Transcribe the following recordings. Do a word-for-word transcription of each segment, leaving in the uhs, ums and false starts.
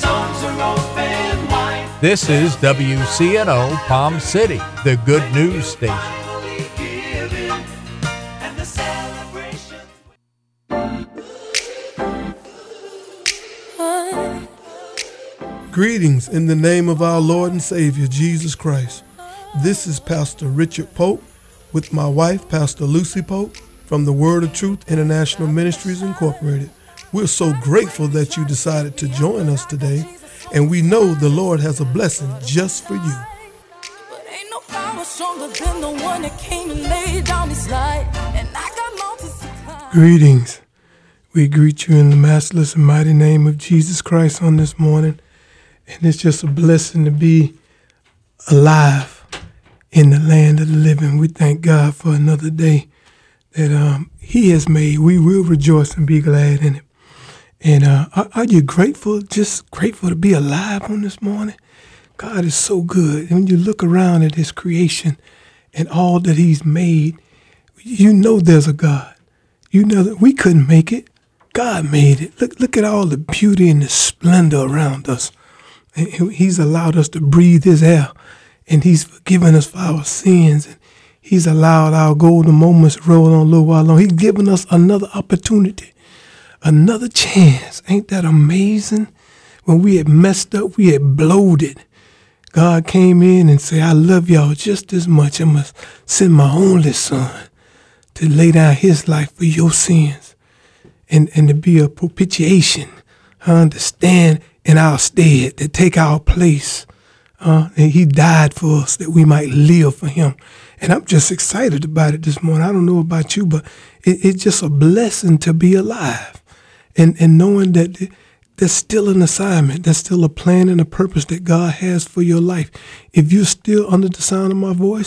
This is W C N O Palm City, the good news station. Greetings in the name of our Lord and Savior, Jesus Christ. This is Pastor Richard Pope with my wife, Pastor Lucy Pope, from the Word of Truth International Ministries, Incorporated. We're so grateful that you decided to join us today, and we know the Lord has a blessing just for you. But ain't no power stronger than the one that came and laid down his life, and I got mountains to climb. Greetings. We greet you in the matchless and mighty name of Jesus Christ on this morning, and it's just a blessing to be alive in the land of the living. We thank God for another day that um, he has made. We will rejoice and be glad in it. And uh, are, are you grateful, just grateful to be alive on this morning? God is so good. And when you look around at his creation and all that he's made, you know there's a God. You know that we couldn't make it. God made it. Look, look at all the beauty and the splendor around us. And he's allowed us to breathe his air, and he's forgiven us for our sins. And he's allowed our golden moments to roll on a little while long. He's given us another opportunity. Another chance. Ain't that amazing? When we had messed up, we had bloated. God came in and said, I love y'all just as much. I must send my only son to lay down his life for your sins and, and to be a propitiation, uh, to stand in our stead, to take our place. Uh, and he died for us that we might live for him. And I'm just excited about it this morning. I don't know about you, but it, it's just a blessing to be alive. And and knowing that there's still an assignment, there's still a plan and a purpose that God has for your life. If you're still under the sound of my voice,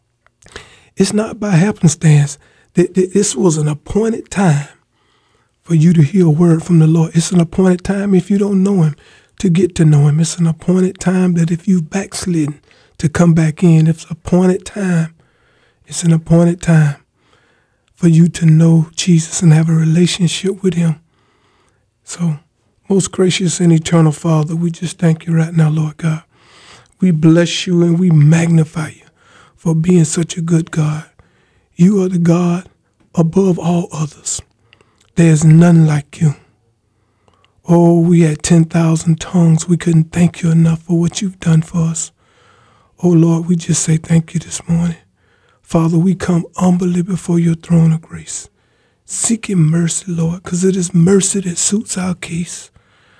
it's not by happenstance. This was an appointed time for you to hear a word from the Lord. It's an appointed time, if you don't know him, to get to know him. It's an appointed time that if you've backslidden, to come back in. It's an appointed time. It's an appointed time for you to know Jesus and have a relationship with him. So, most gracious and eternal Father, we just thank you right now, Lord God. We bless you and we magnify you for being such a good God. You are the God above all others. There's none like you. Oh, we had ten thousand tongues. We couldn't thank you enough for what you've done for us. Oh, Lord, we just say thank you this morning. Father, we come humbly before your throne of grace, seeking mercy, Lord, because it is mercy that suits our case.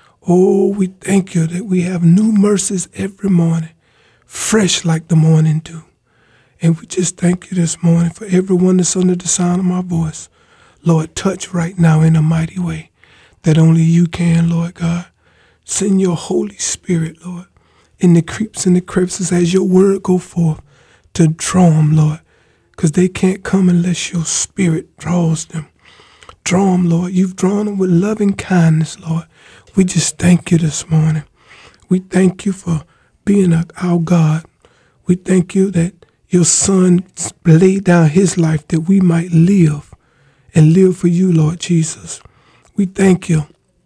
Oh, we thank you that we have new mercies every morning, fresh like the morning dew. And we just thank you this morning for everyone that's under the sound of my voice. Lord, touch right now in a mighty way that only you can, Lord God. Send your Holy Spirit, Lord, in the creeps and the crevices as your word go forth to draw them, Lord, because they can't come unless your spirit draws them. Draw them, Lord. You've drawn them with loving kindness, Lord. We just thank you this morning. We thank you for being our God. We thank you that your son laid down his life that we might live and live for you, Lord Jesus. We thank you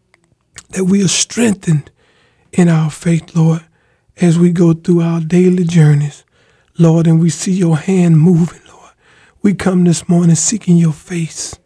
that we are strengthened in our faith, Lord, as we go through our daily journeys, Lord, and we see your hand moving, Lord. We come this morning seeking your face.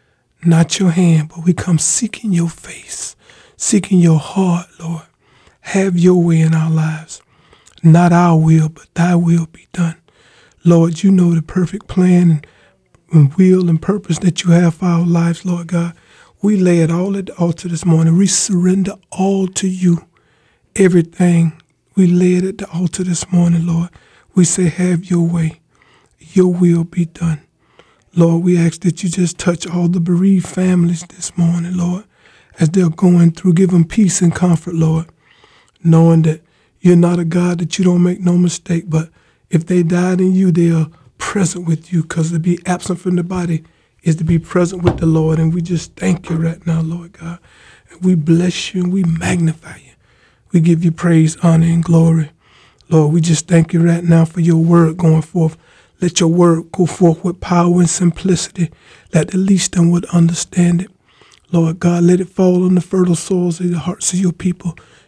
Not your hand, but we come seeking your face, seeking your heart, Lord. Have your way in our lives. Not our will, but thy will be done. Lord, you know the perfect plan and will and purpose that you have for our lives, Lord God. We lay it all at the altar this morning. We surrender all to you. Everything, we lay it at the altar this morning, Lord. We say, have your way. Your will be done. Lord, we ask that you just touch all the bereaved families this morning, Lord, as they're going through. Give them peace and comfort, Lord, knowing that you're not a God that you don't make no mistake, but if they died in you, they are present with you, because to be absent from the body is to be present with the Lord. And we just thank you right now, Lord God. And we bless you and we magnify you. We give you praise, honor, and glory. Lord, we just thank you right now for your word going forth. Let your word go forth with power and simplicity, that the least of them would understand it. Lord God, let it fall on the fertile soils of the hearts of your people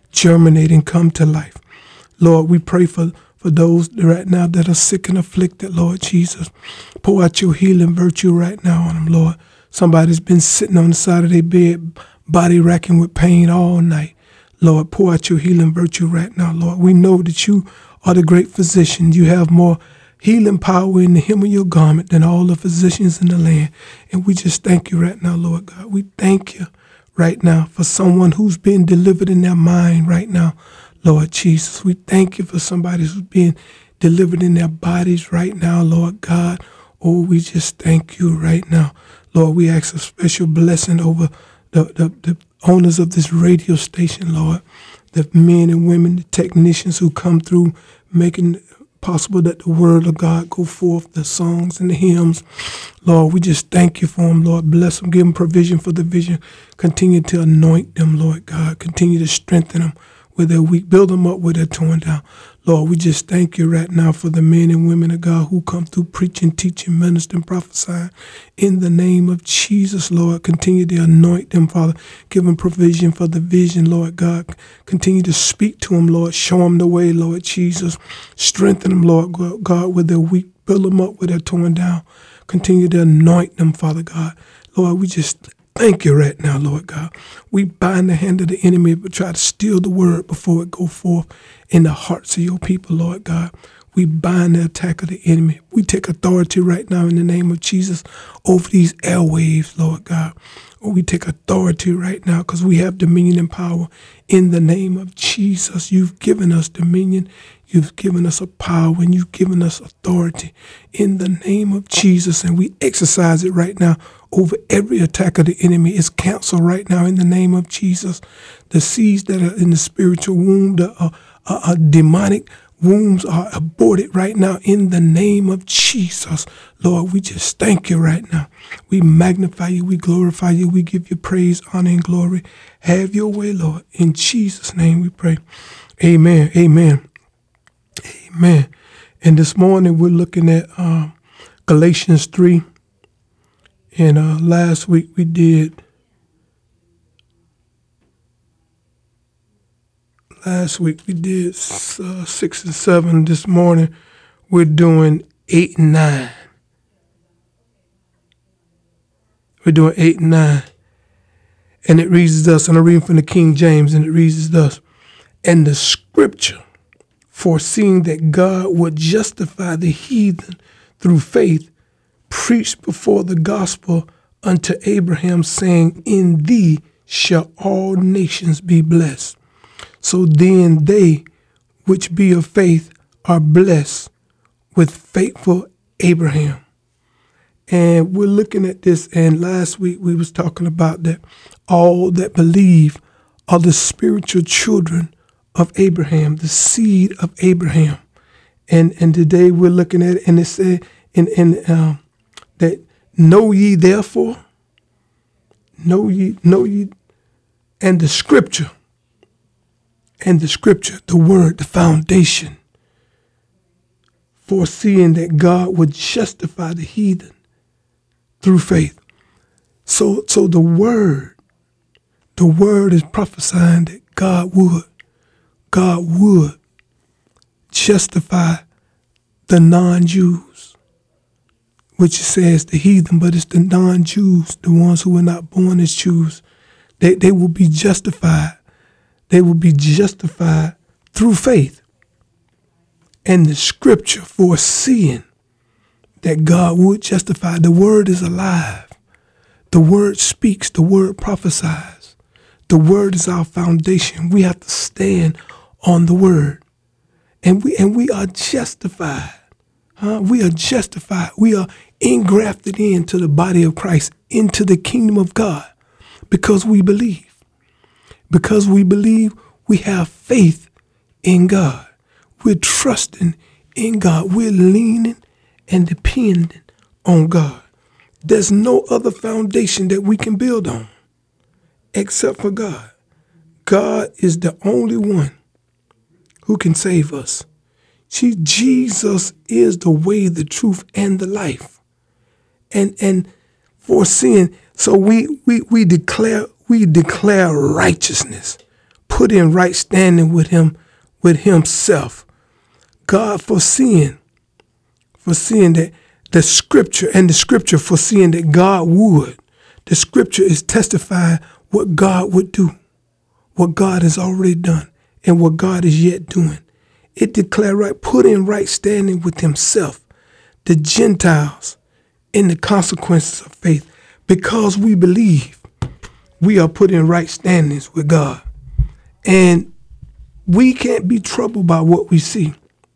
germinate and come to life. Lord, we pray for, for those right now that are sick and afflicted, Lord Jesus. Pour out your healing virtue right now on them, Lord. Somebody's been sitting on the side of their bed, body racking with pain all night. Lord, pour out your healing virtue right now, Lord. We know that you are the great physician. You have more healing power in the hem of your garment than all the physicians in the land. And we just thank you right now, Lord God. We thank you right now for someone who's being delivered in their mind right now, Lord Jesus. We thank you for somebody who's being delivered in their bodies right now, Lord God. Oh, we just thank you right now. Lord, we ask a special blessing over the, the, the owners of this radio station, Lord, the men and women, the technicians who come through making possible that the word of God go forth, the songs and the hymns. Lord, we just thank you for them, Lord. Bless them, give them provision for the vision. Continue to anoint them, Lord God. Continue to strengthen them where they're weak. Build them up where they're torn down. Lord, we just thank you right now for the men and women of God who come through preaching, teaching, ministering, prophesying. In the name of Jesus, Lord, continue to anoint them, Father. Give them provision for the vision, Lord God. Continue to speak to them, Lord. Show them the way, Lord Jesus. Strengthen them, Lord God, where they're weak. Build them up where they're torn down. Continue to anoint them, Father God. Lord, we just thank you right now, Lord God. We bind the hand of the enemy, but try to steal the word before it go forth in the hearts of your people, Lord God. We bind the attack of the enemy. We take authority right now in the name of Jesus over these airwaves, Lord God. We take authority right now because we have dominion and power in the name of Jesus. You've given us dominion. You've given us a power and you've given us authority in the name of Jesus. And we exercise it right now over every attack of the enemy. It's canceled right now in the name of Jesus. The seeds that are in the spiritual womb, the uh, uh, uh, demonic wombs are aborted right now in the name of Jesus. Lord, we just thank you right now. We magnify you. We glorify you. We give you praise, honor, and glory. Have your way, Lord. In Jesus' name we pray. Amen. Amen. Amen. And this morning we're looking at uh, Galatians three. And uh, last week we did, last week we did uh, six and seven. This morning we're doing eight and nine. We're doing eight and nine. And it reads thus, and I'm reading from the King James, and it reads thus, and the scripture, foreseeing that God would justify the heathen through faith, preached before the gospel unto Abraham, saying, in thee shall all nations be blessed. So then they which be of faith are blessed with faithful Abraham. And we're looking at this, and last week we was talking about that all that believe are the spiritual children of Abraham, the seed of Abraham. And and today we're looking at it, and it said in, in um, that know ye therefore, know ye, know ye, and the scripture, and the scripture, the word, the foundation, foreseeing that God would justify the heathen through faith. So, so the word, the word is prophesying that God would, God would justify the non-Jews, which it says the heathen, but it's the non-Jews, the ones who were not born as Jews. They, they will be justified. They will be justified through faith. And the scripture foreseeing that God would justify. The word is alive. The word speaks. The word prophesies. The word is our foundation. We have to stand on the word. And we and we are justified. Huh? We are justified. We are engrafted into the body of Christ, into the kingdom of God, because we believe. Because we believe, we have faith in God. We're trusting in God. We're leaning and dependent on God. There's no other foundation that we can build on except for God. God is the only one who can save us. See, Jesus is the way, the truth, and the life. And and foreseeing, so we we we declare we declare righteousness, put in right standing with him, with himself. God foreseeing, foreseeing that the scripture and the scripture foreseeing that God would. The scripture is testifying what God would do, what God has already done, and what God is yet doing. It declared right, put in right standing with himself, the Gentiles, in the consequences of faith. Because we believe, we are put in right standings with God. And we can't be troubled by what we see.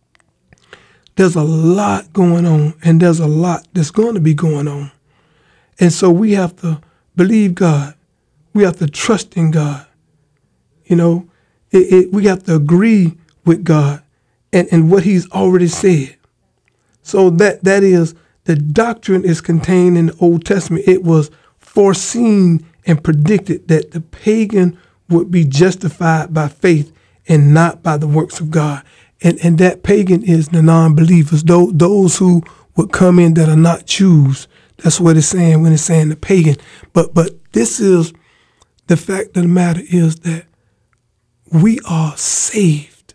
There's a lot going on, and there's a lot that's going to be going on. And so we have to believe God. We have to trust in God. You know, it, it, we have to agree with God and, and what he's already said. So that that is, the doctrine is contained in the Old Testament. It was foreseen and predicted that the pagan would be justified by faith and not by the works of God. And and that pagan is the non-believers, those, those who would come in that are not Jews. That's what it's saying when it's saying the pagan. But but this is, the fact of the matter is that we are saved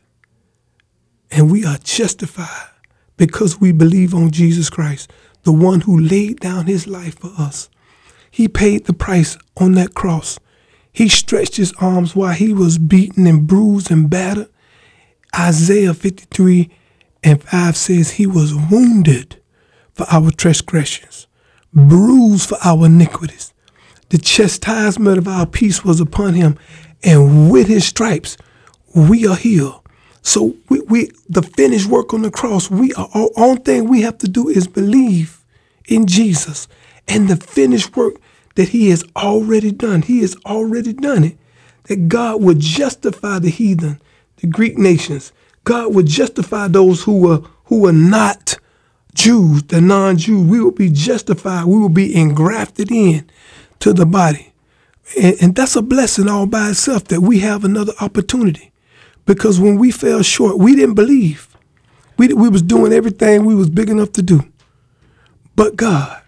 and we are justified because we believe on Jesus Christ, the one who laid down his life for us. He paid the price on that cross. He stretched his arms while he was beaten and bruised and battered. Isaiah fifty-three and five says he was wounded for our transgressions, bruised for our iniquities. The chastisement of our peace was upon him, and with his stripes we are healed. So we, we the finished work on the cross, we are, all, all thing we have to do is believe in Jesus and the finished work that he has already done. He has already done it. That God would justify the heathen, the Greek nations. God would justify those who were who were not Jews, the non-Jews. We will be justified. We will be engrafted in to the body. And, and that's a blessing all by itself, that we have another opportunity. Because when we fell short, we didn't believe. We, we was doing everything we was big enough to do. But God,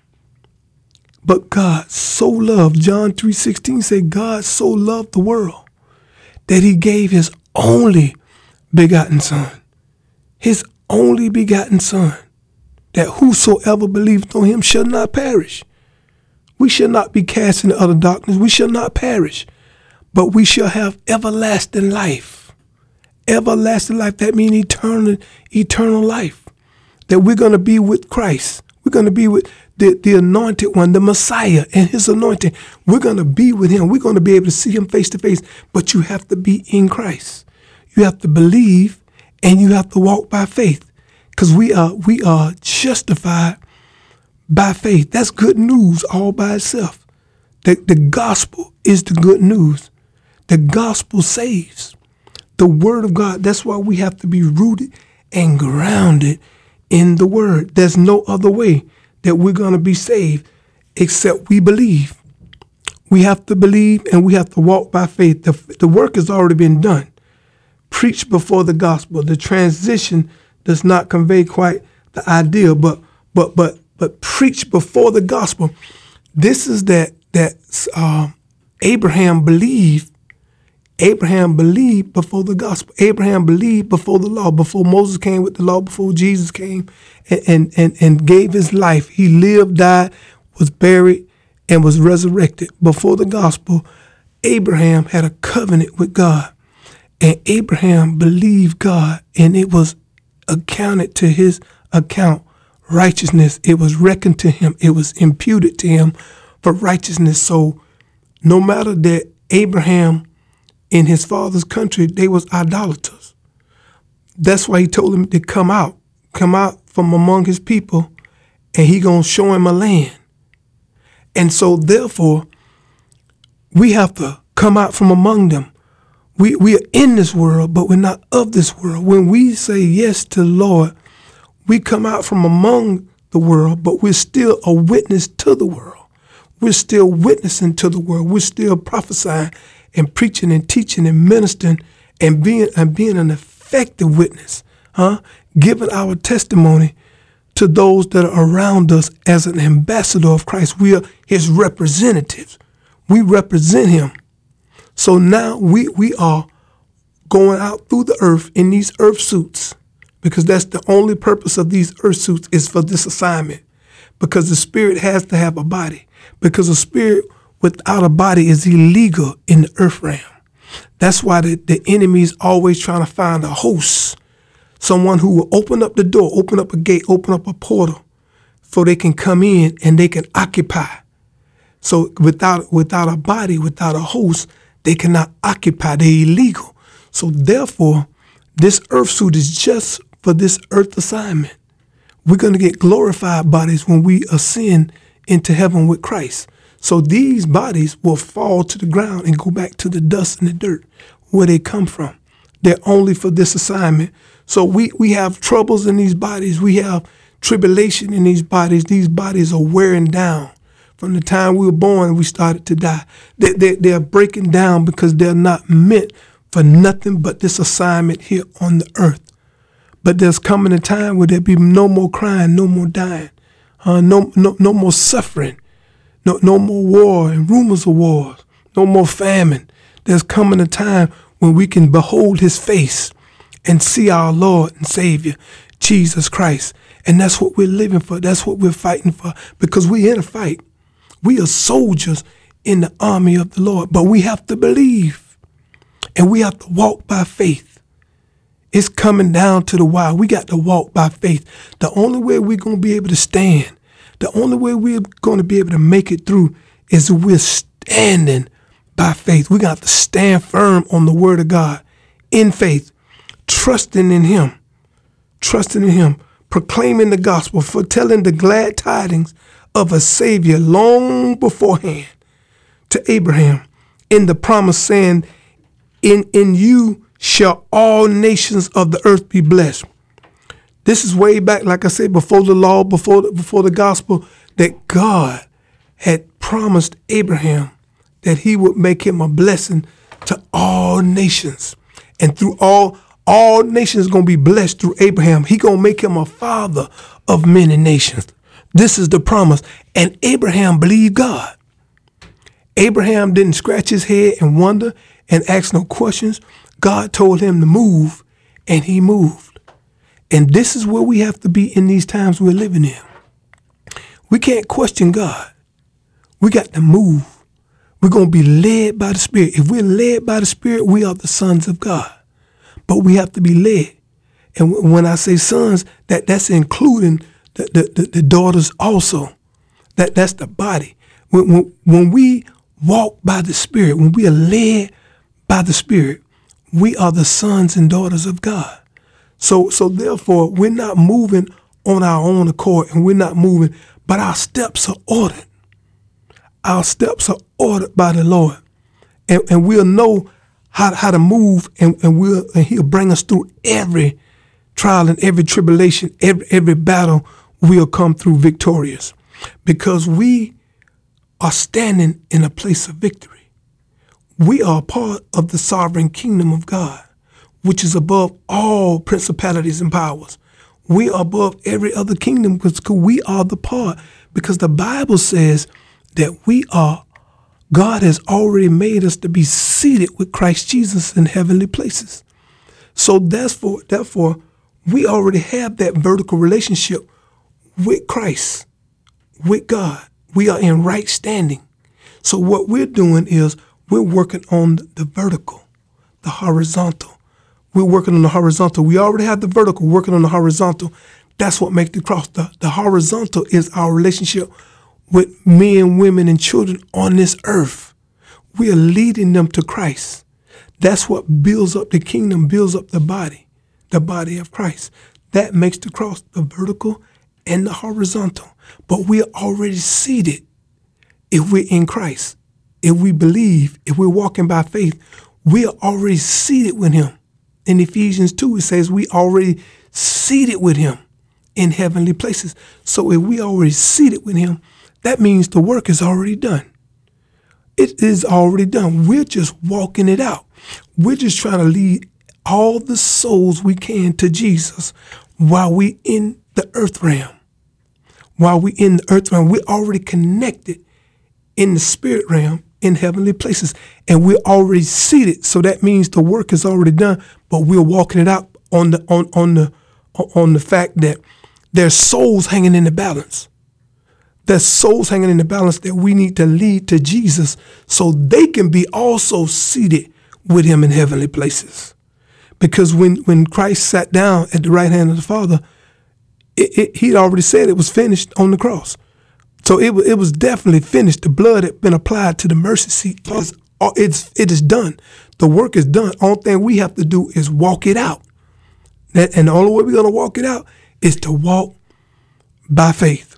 but God so loved, John three sixteen said, God so loved the world that he gave his only begotten son, his only begotten son, that whosoever believeth on him shall not perish. We shall not be cast into utter darkness. We shall not perish, but we shall have everlasting life. Everlasting life, that means eternal, eternal life. That we're going to be with Christ. We're going to be with the, the anointed one, the Messiah and his anointing. We're going to be with him. We're going to be able to see him face to face. But you have to be in Christ. You have to believe and you have to walk by faith. Because we are we are justified by faith. That's good news all by itself. The, the gospel is the good news. The gospel saves. The word of God, that's why we have to be rooted and grounded in the word. There's no other way that we're going to be saved except we believe. We have to believe and we have to walk by faith. The, the work has already been done. Preach before the gospel. The transition does not convey quite the idea, but but but but preach before the gospel. This is that that uh, Abraham believed. Abraham believed before the gospel. Abraham believed before the law, before Moses came with the law, before Jesus came and, and, and, and gave his life. He lived, died, was buried, and was resurrected. Before the gospel, Abraham had a covenant with God. And Abraham believed God, and it was accounted to his account righteousness. It was reckoned to him. It was imputed to him for righteousness. So no matter that Abraham in his father's country, they was idolaters. That's why he told him to come out, come out from among his people, and he gonna show him a land. And so therefore, we have to come out from among them. We we are in this world, but we're not of this world. When we say yes to the Lord, we come out from among the world, but we're still a witness to the world. We're still witnessing to the world. We're still prophesying and preaching and teaching and ministering and being and being an effective witness, huh? Giving our testimony to those that are around us as an ambassador of Christ. We are his representatives. We represent him. So now we we are going out through the earth in these earth suits, because that's the only purpose of these earth suits is for this assignment, because the spirit has to have a body, because a spirit without a body is illegal in the earth realm. That's why the, the enemy is always trying to find a host, someone who will open up the door, open up a gate, open up a portal so they can come in and they can occupy. So without without a body, without a host, they cannot occupy. They're illegal. So therefore, this earth suit is just for this earth assignment. We're going to get glorified bodies when we ascend into heaven with Christ. So these bodies will fall to the ground and go back to the dust and the dirt where they come from. They're only for this assignment. So we, we have troubles in these bodies. We have tribulation in these bodies. These bodies are wearing down. From the time we were born, we started to die. They, they, they're breaking down because they're not meant for nothing but this assignment here on the earth. But there's coming a time where there'll be no more crying, no more dying, uh, no, no, no more suffering, no, no more war and rumors of wars, no more famine. There's coming a time when we can behold his face and see our Lord and Savior, Jesus Christ. And that's what we're living for. That's what we're fighting for, because we're in a fight. We are soldiers in the army of the Lord, but we have to believe and we have to walk by faith. It's coming down to the wire. We got to walk by faith. The only way we're going to be able to stand, the only way we're going to be able to make it through is if we're standing by faith. We got to stand firm on the word of God in faith, trusting in him, trusting in him, proclaiming the gospel, foretelling the glad tidings of a Savior long beforehand to Abraham in the promise, saying, in, in you shall all nations of the earth be blessed. This is way back, like I said, before the law, before the, before the gospel, that God had promised Abraham that he would make him a blessing to all nations. And through all, all nations going to be blessed through Abraham. He going to make him a father of many nations. This is the promise. And Abraham believed God. Abraham didn't scratch his head and wonder and ask no questions. God told him to move, and he moved. And this is where we have to be in these times we're living in. We can't question God. We got to move. We're going to be led by the Spirit. If we're led by the Spirit, we are the sons of God. But we have to be led. And when I say sons, that, that's including the, the, the, the daughters also. That, that's the body. When, when, when we walk by the Spirit, when we are led by the Spirit, we are the sons and daughters of God. So, so therefore, we're not moving on our own accord, and we're not moving, but our steps are ordered. Our steps are ordered by the Lord. And, and we'll know how, how to move, and, and, we'll, and he'll bring us through every trial and every tribulation, every, every battle. We'll come through victorious because we are standing in a place of victory. We are part of the sovereign kingdom of God, which is above all principalities and powers. We are above every other kingdom because we are the part, because the Bible says that we are, God has already made us to be seated with Christ Jesus in heavenly places. So therefore, therefore, we already have that vertical relationship with Christ, with God. We are in right standing. So what we're doing is we're working on the vertical, the horizontal. We're working on the horizontal. We already have the vertical, working on the horizontal. That's what makes the cross. The, the horizontal is our relationship with men, women, and children on this earth. We are leading them to Christ. That's what builds up the kingdom, builds up the body, the body of Christ. That makes the cross the vertical and the horizontal. But we are already seated if we're in Christ. If we believe, if we're walking by faith, we are already seated with him. In Ephesians two, it says we already seated with him in heavenly places. So if we already seated with him, that means the work is already done. It is already done. We're just walking it out. We're just trying to lead all the souls we can to Jesus while we in the earth realm. While we in the earth realm, we're already connected in the spirit realm in heavenly places. And we're already seated. So that means the work is already done, but we're walking it out on the on on the on the fact that there's souls hanging in the balance. There's souls hanging in the balance that we need to lead to Jesus so they can be also seated with him in heavenly places. Because when, when Christ sat down at the right hand of the Father, it, it, he'd already said it was finished on the cross. So it, it was definitely finished. The blood had been applied to the mercy seat. It's, it's, it is done. The work is done. Only thing we have to do is walk it out. And the only way we're going to walk it out is to walk by faith.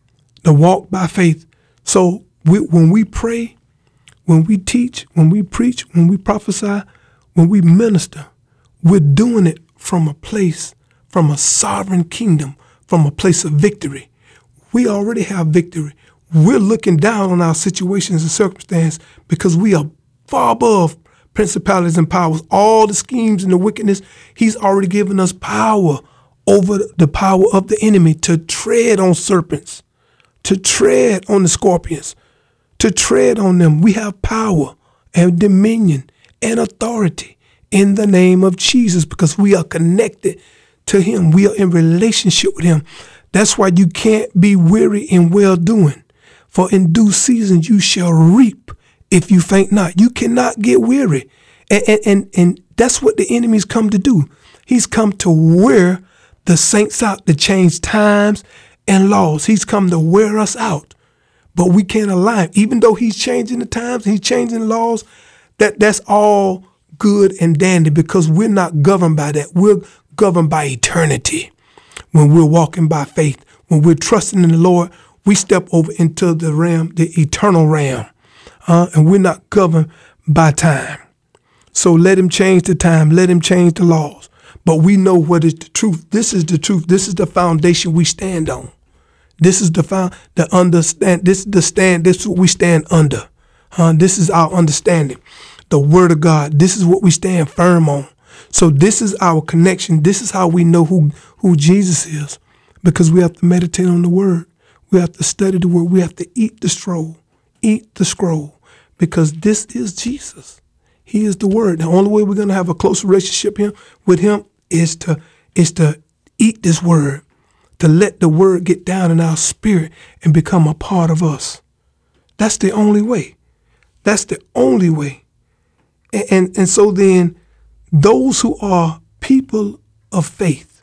To walk by faith. So we, when we pray, when we teach, when we preach, when we prophesy, when we minister, we're doing it from a place, from a sovereign kingdom, from a place of victory. We already have victory. We're looking down on our situations and circumstances because we are far above principalities and powers. All the schemes and the wickedness, he's already given us power over the power of the enemy to tread on serpents, to tread on the scorpions, to tread on them. We have power and dominion and authority in the name of Jesus because we are connected to him. We are in relationship with him. That's why you can't be weary in well-doing, for in due season you shall reap if you faint not. You cannot get weary. And, and, and, and that's what the enemy's come to do. He's come to wear the saints out, to change times and laws. He's come to wear us out. But we can't align. Even though he's changing the times, he's changing laws, that, that's all good and dandy because we're not governed by that. We're governed by eternity. When we're walking by faith, when we're trusting in the Lord, we step over into the realm, the eternal realm, uh, and we're not governed by time. So let him change the time. Let him change the laws. But we know what is the truth. This is the truth. This is the foundation we stand on. This is the found, the understand. This is the stand. This is what we stand under. Uh, this is our understanding. The word of God. This is what we stand firm on. So this is our connection. This is how we know who, who Jesus is, because we have to meditate on the word. We have to study the word. We have to eat the scroll, eat the scroll, because this is Jesus. He is the word. The only way we're going to have a close relationship with him is to, is to eat this word, to let the word get down in our spirit and become a part of us. That's the only way. That's the only way. And, and, and so then those who are people of faith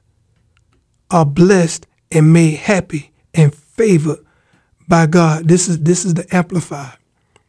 are blessed and made happy and favored by God. This is, this is the Amplified.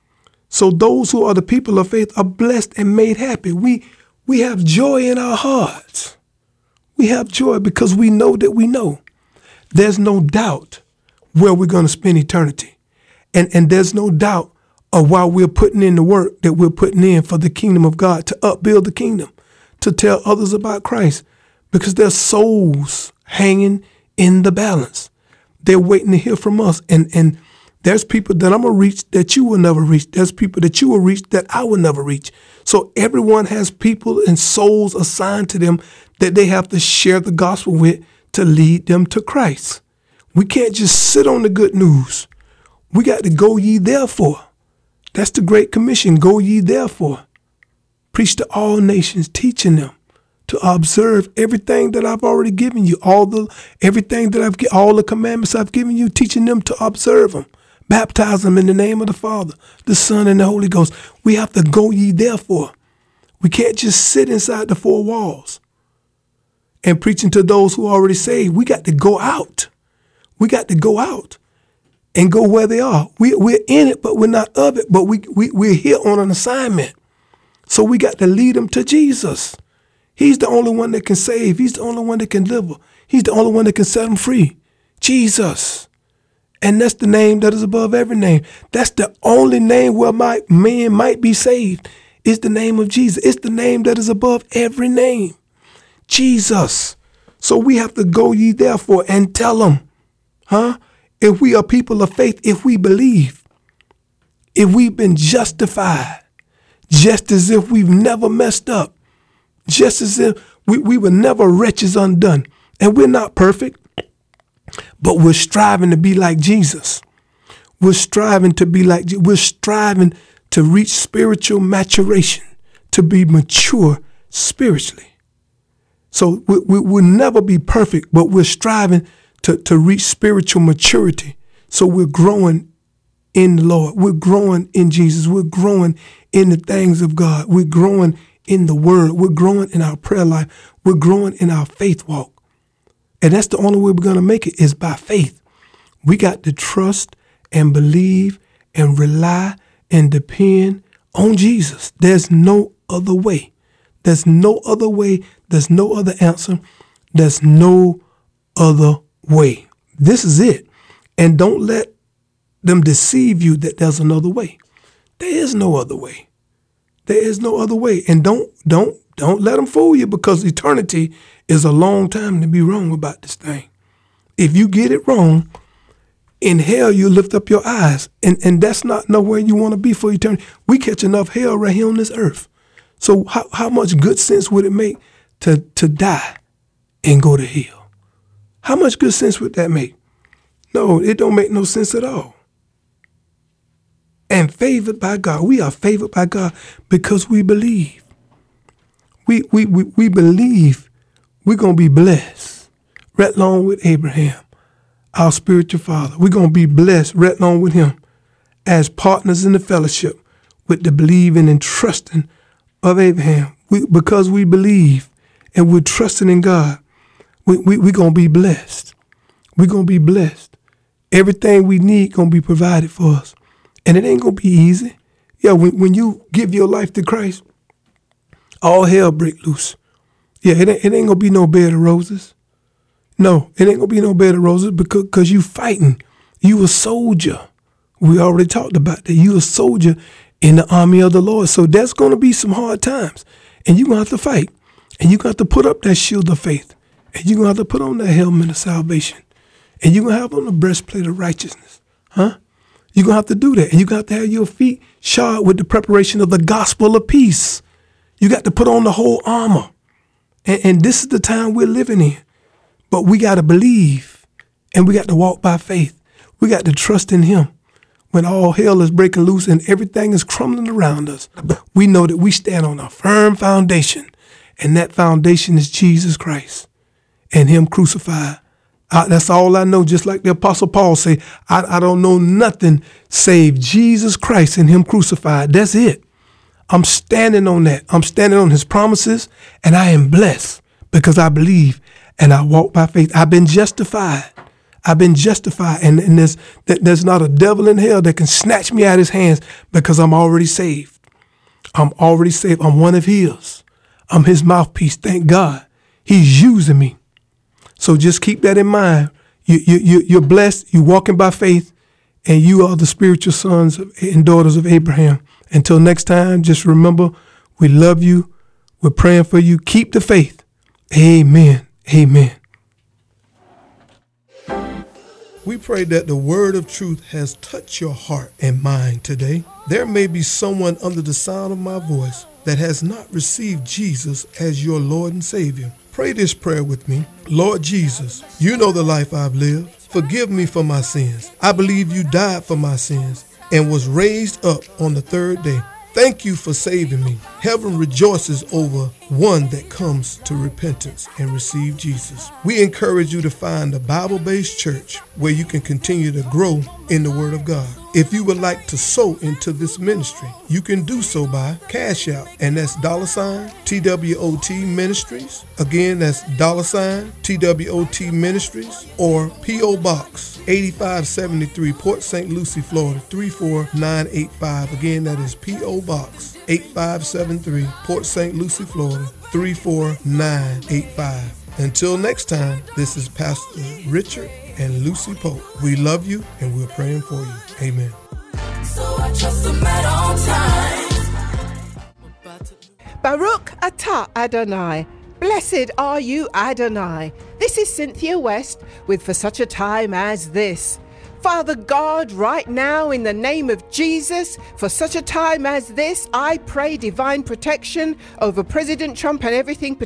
So those who are the people of faith are blessed and made happy. We, we have joy in our hearts. We have joy because we know that we know. There's no doubt where we're going to spend eternity. And, and there's no doubt of why we're putting in the work that we're putting in for the kingdom of God, to upbuild the kingdom, to tell others about Christ, because there's souls hanging in the balance. They're waiting to hear from us. And, and there's people that I'm going to reach that you will never reach. There's people that you will reach that I will never reach. So everyone has people and souls assigned to them that they have to share the gospel with to lead them to Christ. We can't just sit on the good news. We got to go ye therefore. That's the Great Commission. Go ye therefore. Preach to all nations, teaching them to observe everything that I've already given you, all the everything that I've all the commandments I've given you, teaching them to observe them. Baptize them in the name of the Father, the Son, and the Holy Ghost. We have to go ye therefore. We can't just sit inside the four walls and preaching to those who are already saved. We got to go out. We got to go out and go where they are. We, we're in it, but we're not of it. But we, we, we're here on an assignment. So we got to lead them to Jesus. He's the only one that can save. He's the only one that can deliver. He's the only one that can set them free. Jesus. And that's the name that is above every name. That's the only name where my man might be saved. It's the name of Jesus. It's the name that is above every name. Jesus. So we have to go ye therefore and tell them, huh? If we are people of faith, if we believe, if we've been justified, just as if we've never messed up, just as if we, we were never wretches undone. And we're not perfect, but we're striving to be like Jesus. We're striving to be like, we're striving to to reach spiritual maturation, to be mature spiritually. So we, we, we'll never be perfect, but we're striving to, to reach spiritual maturity. So we're growing in the Lord. We're growing in Jesus. We're growing in the things of God. We're growing in the word. We're growing in our prayer life. We're growing in our faith walk. And that's the only way we're going to make it is by faith. We got to trust and believe and rely and depend on Jesus. There's no other way. There's no other way. There's no other answer. There's no other way. This is it. And don't let them deceive you that there's another way. There is no other way. There is no other way. And don't, don't, don't let them fool you, because eternity is a long time to be wrong about this thing. If you get it wrong, in hell you lift up your eyes. And, and that's not nowhere you want to be for eternity. We catch enough hell right here on this earth. So how, how much good sense would it make to, to die and go to hell? How much good sense would that make? No, it don't make no sense at all. And favored by God. We are favored by God because we believe. We we we, we believe we're going to be blessed right along with Abraham, our spiritual father. We're going to be blessed right along with him as partners in the fellowship with the believing and trusting of Abraham. We, because we believe and we're trusting in God, we, we, we're going to be blessed. We're going to be blessed. Everything we need going to be provided for us. And it ain't going to be easy. Yeah, when, when you give your life to Christ, all hell break loose. Yeah, it ain't, it ain't going to be no bed of roses. No, it ain't going to be no bed of roses because cause you fighting. You a soldier. We already talked about that. You a soldier in the army of the Lord. So there's going to be some hard times. And you're going to have to fight. And you're going to have to put up that shield of faith. And you're going to have to put on that helmet of salvation. And you're going to have on the breastplate of righteousness. Huh? You're going to have to do that. And you're going to have to have your feet shod with the preparation of the gospel of peace. You got to put on the whole armor. And, and this is the time we're living in. But we got to believe. And we got to walk by faith. We got to trust in him. When all hell is breaking loose and everything is crumbling around us, we know that we stand on a firm foundation. And that foundation is Jesus Christ and him crucified. I, that's all I know. Just like the Apostle Paul say, I, I don't know nothing save Jesus Christ and him crucified. That's it. I'm standing on that. I'm standing on his promises, and I am blessed because I believe and I walk by faith. I've been justified. I've been justified, and, and there's, there's not a devil in hell that can snatch me out of his hands because I'm already saved. I'm already saved. I'm one of his. I'm his mouthpiece. Thank God. He's using me. So just keep that in mind. You, you, you, you're blessed. You're walking by faith, and you are the spiritual sons and daughters of Abraham. Until next time, just remember, we love you. We're praying for you. Keep the faith. Amen. Amen. We pray that the word of truth has touched your heart and mind today. There may be someone under the sound of my voice that has not received Jesus as your Lord and Savior. Pray this prayer with me. Lord Jesus, you know the life I've lived. Forgive me for my sins. I believe you died for my sins and was raised up on the third day. Thank you for saving me. Heaven rejoices over one that comes to repentance and receive Jesus. We encourage you to find a Bible-based church where you can continue to grow in the Word of God. If you would like to sow into this ministry, you can do so by Cash App, and that's dollar sign T W O T Ministries. Again, that's dollar sign T W O T Ministries, or P O Box eighty-five seventy-three, Port Saint Lucie, Florida three four nine eight five. Again, that is P O Box eighty-five seventy-three, Port Saint Lucie, Florida three four nine eight five. Until next time, this is Pastor Richard and Lucy Pope. We love you and we're praying for you. Amen. So I trust him at all times. Baruch atah Adonai. Blessed are you, Adonai. This is Cynthia West with For Such a Time as This. Father God, right now, in the name of Jesus, for such a time as this, I pray divine protection over President Trump and everything